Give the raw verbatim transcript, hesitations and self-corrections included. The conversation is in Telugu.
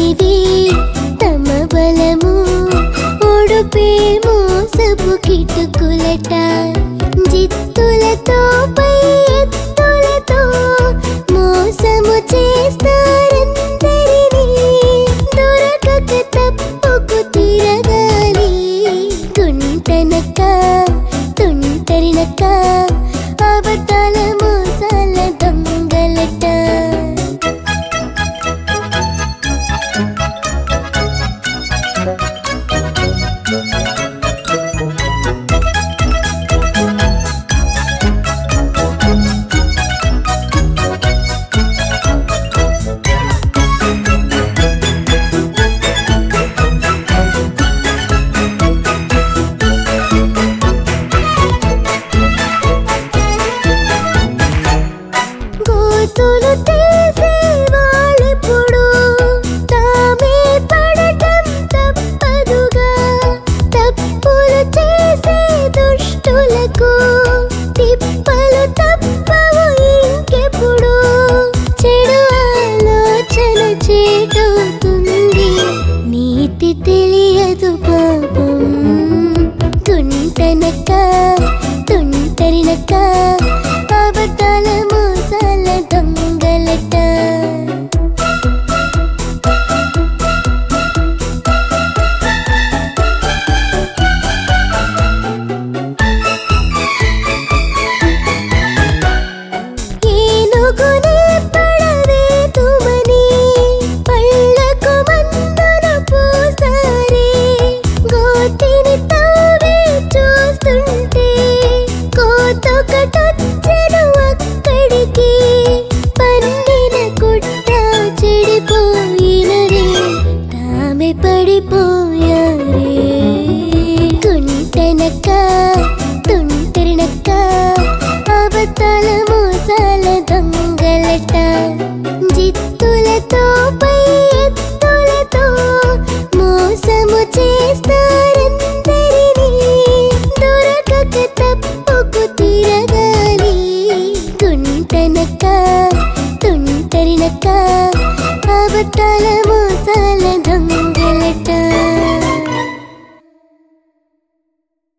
తెలివి తమ బలము ఒడుపే మోసపు కిటుకులట జిత్తులతో పై ఎత్తులతో మోసము చేస్తారందరినీ దొరకక తప్పుకు తిరగాలి తుంటనక తుంటరినక అవతల మోసాల దొంగలట గోతులు తీసే వాళ్ళెప్పుడు తామే పడటం తప్పదుగా తప్పులు చేసే దుష్టులకు తిప్పలు తప్పవు ఇంకెప్పుడు చెడు ఆలోచన చేటవుతుంది నీతి తెలియదు పాపం తుంటనక